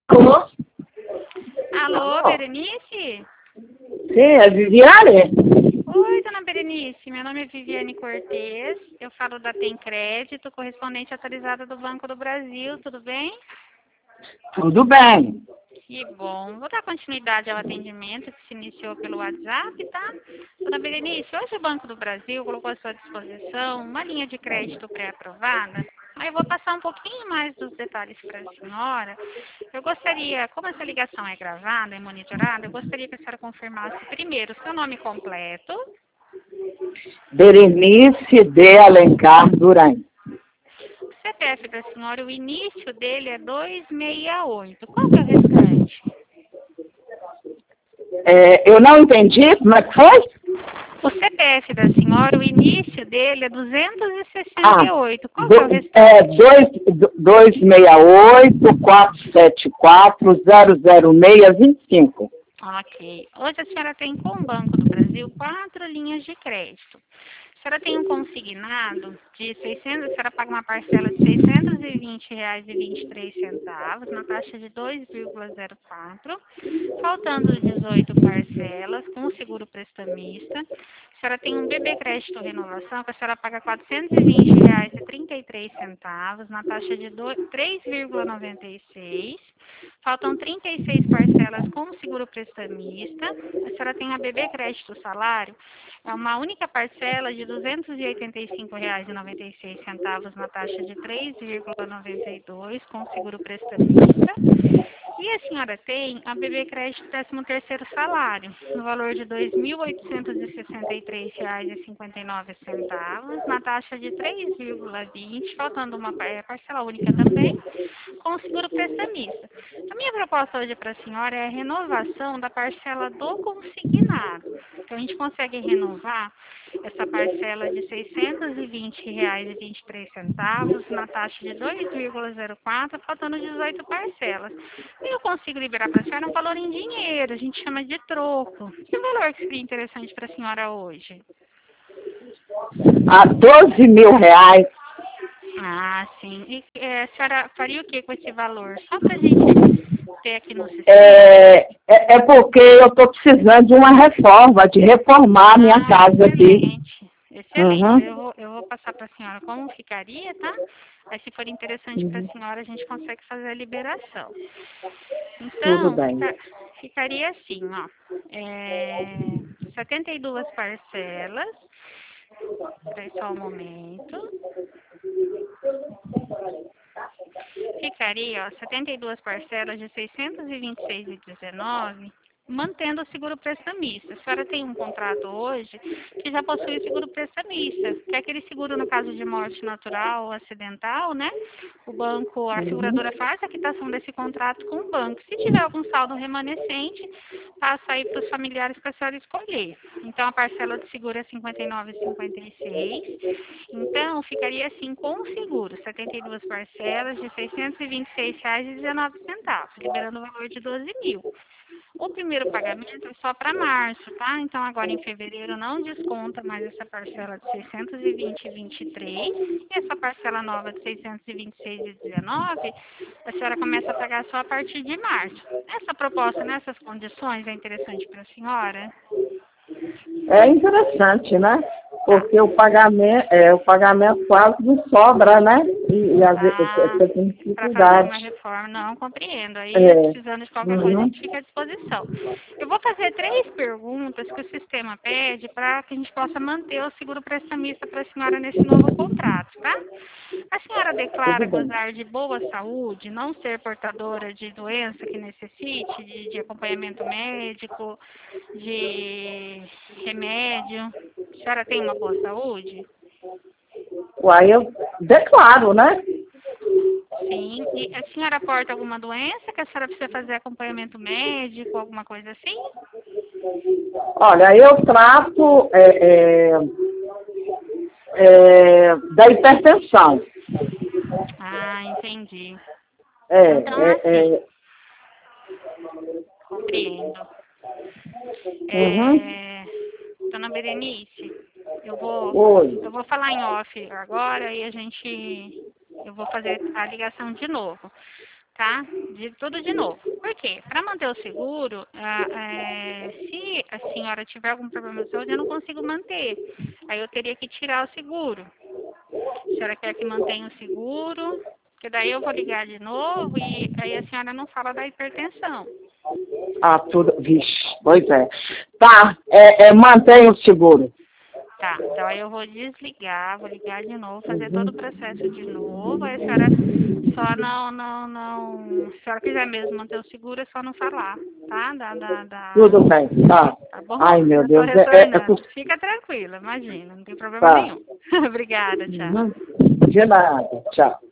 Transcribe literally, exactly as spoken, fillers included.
Alô? Alô, Berenice? Sim, é Viviane? Oi, dona Berenice. Meu nome é Viviane Cortez. Eu falo da Tem Crédito, correspondente atualizada do Banco do Brasil. Tudo bem? Tudo bem. Que bom. Vou dar continuidade ao atendimento que se iniciou pelo WhatsApp, tá? Dona Berenice, hoje o Banco do Brasil colocou à sua disposição uma linha de crédito pré-aprovada. Aí eu vou passar um pouquinho mais dos detalhes para a senhora. Eu gostaria, como essa ligação é gravada e monitorada, eu gostaria que a senhora confirmasse primeiro o seu nome completo. Berenice de Alencar Duran. O C P F da senhora, o início dele é duzentos e sessenta e oito. Qual que é o restante? É, eu não entendi, como é que foi? O C P F da senhora, o início dele é duzentos e sessenta e oito. Ah, Qual que é o do, restante? é duzentos e sessenta e oito, quatrocentos e setenta e quatro, zero zero seis, vinte e cinco. Ok. Hoje a senhora tem com o Banco do Brasil quatro linhas de crédito. A senhora tem um consignado de seiscentos, a senhora paga uma parcela de seiscentos e vinte reais e vinte e três centavos, na taxa de dois vírgula zero quatro, faltando dezoito parcelas com o seguro prestamista. A senhora tem um B B Crédito Renovação, que a senhora paga quatrocentos e vinte reais e trinta e três centavos, na taxa de três vírgula noventa e seis. Faltam trinta e seis parcelas com o seguro prestamista. A senhora tem a B B Crédito Salário, é uma única parcela de duzentos e oitenta e cinco reais e noventa e seis centavos na taxa de três vírgula noventa e dois com o seguro prestamista. E a senhora tem a B B Crédito décimo terceiro Salário, no valor de dois mil oitocentos e sessenta e três reais e cinquenta e nove centavos, na taxa de três vírgula vinte, faltando uma parcela única também, com o seguro prestamista. A minha proposta hoje para a senhora é a renovação da parcela do consignado. Então, a gente consegue renovar essa parcela de seiscentos e vinte reais e vinte e três centavos na taxa de dois vírgula zero quatro, faltando dezoito parcelas. E eu consigo liberar para a senhora um valor em dinheiro, a gente chama de troco. Que valor que seria interessante para a senhora hoje? A doze mil reais. Ah, sim. E é, a senhora faria o que com esse valor? Só para a gente ter aqui no sistema. É, é, é porque eu estou precisando de uma reforma, de reformar a minha Ah, casa aqui. excelente. Excelente. Uhum. Eu vou, eu vou passar para a senhora como ficaria, tá? Aí, se for interessante para Uhum. a senhora, a gente consegue fazer a liberação. Tudo Então, bem. fica, ficaria assim, ó. É, setenta e duas parcelas. Espera só um momento. Ficaria, ó, setenta e duas parcelas de seiscentos e vinte e seis reais e dezenove, mantendo o seguro prestamista. A senhora tem um contrato hoje que já possui o seguro prestamista, que é aquele seguro no caso de morte natural ou acidental, né? O banco, a Uhum. seguradora faz a quitação desse contrato com o banco. Se tiver algum saldo remanescente, passa aí para os familiares para a senhora escolher. Então, a parcela de seguro é cinquenta e nove reais e cinquenta e seis centavos. Então, ficaria assim com o seguro, setenta e duas parcelas de seiscentos e vinte e seis reais e dezenove centavos, liberando o valor de doze mil. O primeiro pagamento é só para março, tá? Então, agora em fevereiro não desconta mais essa parcela de seiscentos e vinte e vinte e três. E essa parcela nova de seiscentos e vinte e seis e dezenove, a senhora começa a pagar só a partir de março. Essa proposta, nessas condições, é interessante para a senhora? É interessante, né? Tá. Porque o pagamento, é, o pagamento quase não sobra, né? E, e às vezes Ah, eu tenho para fazer uma dificuldade. reforma, não compreendo. Aí, É. precisando de qualquer coisa, a Uhum. gente fica à disposição. Eu vou fazer três perguntas que o sistema pede para que a gente possa manter o seguro prestamista para a senhora nesse novo contrato, tá? A senhora declara Tudo bem. gozar de boa saúde, não ser portadora de doença que necessite de, de acompanhamento médico, de remédio. A senhora tem uma boa saúde? Uai, eu declaro, né? Sim. E a senhora porta alguma doença que a senhora precisa fazer acompanhamento médico, alguma coisa assim? Olha, eu trato é, é, é, da hipertensão. Ah, entendi. É, Então, é, assim, é. compreendo. Uhum. É, dona Berenice, eu vou, Oi. eu vou falar em off agora e a gente, eu vou fazer a ligação de novo. tá? De tudo de novo. Por quê? Para manter o seguro, ah, é, se a senhora tiver algum problema de saúde, eu não consigo manter. Aí eu teria que tirar o seguro. A senhora quer que mantenha o seguro? Porque daí eu vou ligar de novo e aí a senhora não fala da hipertensão. Ah, tudo. Vixe, pois é. Tá, é, é, mantém o seguro. Tá, então aí eu vou desligar, vou ligar de novo, fazer Uhum. todo o processo de novo. Aí a senhora só não, não, não. Se a senhora quiser mesmo manter o seguro, é só não falar, tá? Da, da, da... Tudo bem, tá. Tá bom? Ai, meu Eu tô Deus, é, é, é retornando. por- Fica tranquila, imagina, não tem problema tá. nenhum. Obrigada, tchau. Uhum. De nada, tchau.